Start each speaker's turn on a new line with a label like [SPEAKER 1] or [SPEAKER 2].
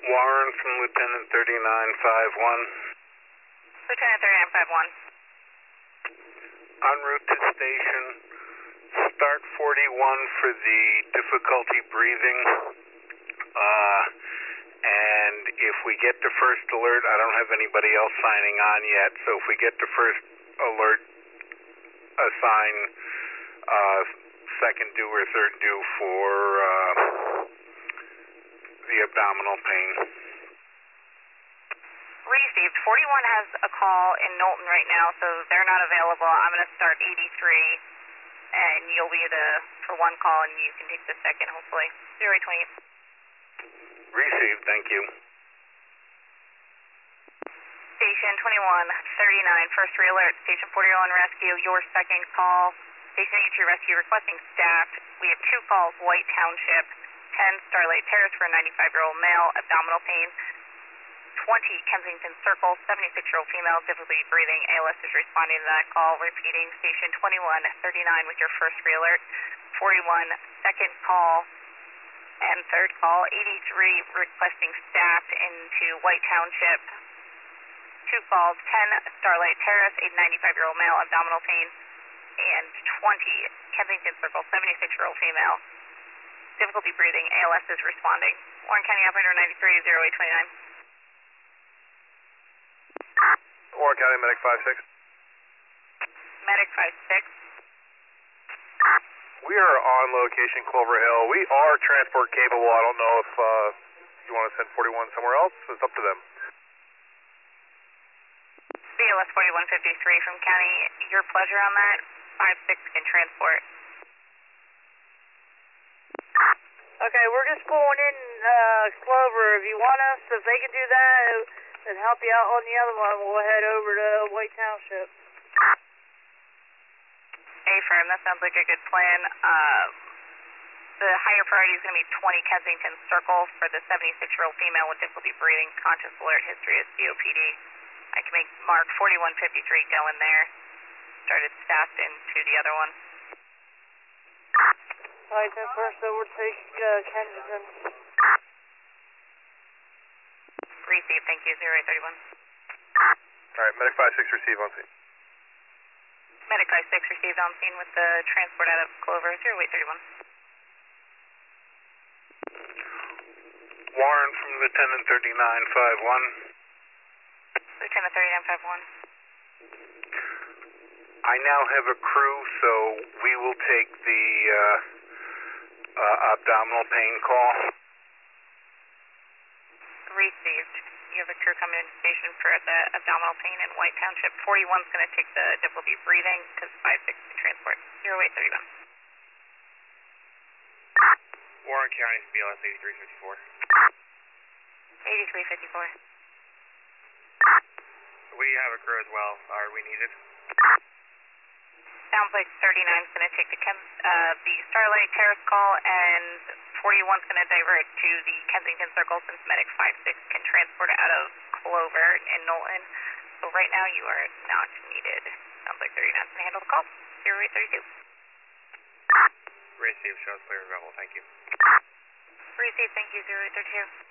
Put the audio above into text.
[SPEAKER 1] Warren from Lieutenant 3951.
[SPEAKER 2] Lieutenant 3951.
[SPEAKER 1] En route to station. Start 41 for the difficulty breathing. And if we get to first alert, I don't have anybody else signing on yet, so if we get to first alert, assign second due or third due for the abdominal pain.
[SPEAKER 2] Received. 41 has a call in Knowlton right now, so they're not available. I'm going to start 83, and you'll be for one call, and you can take the second, hopefully. 0828.
[SPEAKER 1] Received, thank you.
[SPEAKER 2] Station 2139, first re-alert. Station 41 rescue, your second call. Station 83 rescue requesting staff. We have 2 calls, White Township, 10 Starlight Terrace for a 95-year-old male, abdominal pain. 20 Kensington Circle, 76-year-old female, difficulty breathing. ALS is responding to that call. Repeating, station 2139 with your first re-alert. 41, second call and third call. 83 requesting staff into White Township. 2 calls, 10 Starlight Terrace, a 95-year-old male, abdominal pain. And 20 Kensington Circle, 76-year-old female, difficulty breathing. ALS is responding. Warren County Operator 93, 0829.
[SPEAKER 3] Warren County Medic 56.
[SPEAKER 2] Medic 56.
[SPEAKER 3] We are on location, Clover Hill. We are transport capable. I don't know if you want to send 41 somewhere else. It's up to them.
[SPEAKER 2] BLS 4153 from County, your pleasure on that. 56 can transport.
[SPEAKER 4] Okay, we're just pulling in Clover. If you want us, if they can do that and help you out on the other one, we'll head over to White Township.
[SPEAKER 2] A-firm, that sounds like a good plan. The higher priority is going to be 20 Kensington Circle for the 76-year-old female with difficulty breathing, conscious alert, history of COPD. I can make mark 4153 go in there. Started staffed into the other one.
[SPEAKER 4] Alright, then first overtake Kensington.
[SPEAKER 2] Received, thank you, 0831.
[SPEAKER 3] Alright, Medic 56 receive on scene.
[SPEAKER 2] Medic 56 received on scene with the transport out of Clover, 0831.
[SPEAKER 1] Warren from Lieutenant 3951.
[SPEAKER 2] Lieutenant 3951.
[SPEAKER 1] I now have a crew, so we will take the abdominal pain call.
[SPEAKER 2] Received. You have a crew coming into station for the abdominal pain in White Township. 41's going to take the difficulty breathing because 56 can transport. 0831.
[SPEAKER 3] Warren County BLS 8354.
[SPEAKER 2] 8354.
[SPEAKER 3] We have a crew as well. Are we needed?
[SPEAKER 2] Sounds like 39's going to take the Starlight Terrace call, and 41's going to divert to the Kensington Circle since Medic 56 can transport out of Clover in Knowlton. So right now you are not needed. Sounds like 39's going to handle the call. 0832.
[SPEAKER 3] Receive, shows clear available. Thank you.
[SPEAKER 2] Receive, thank you, 0832.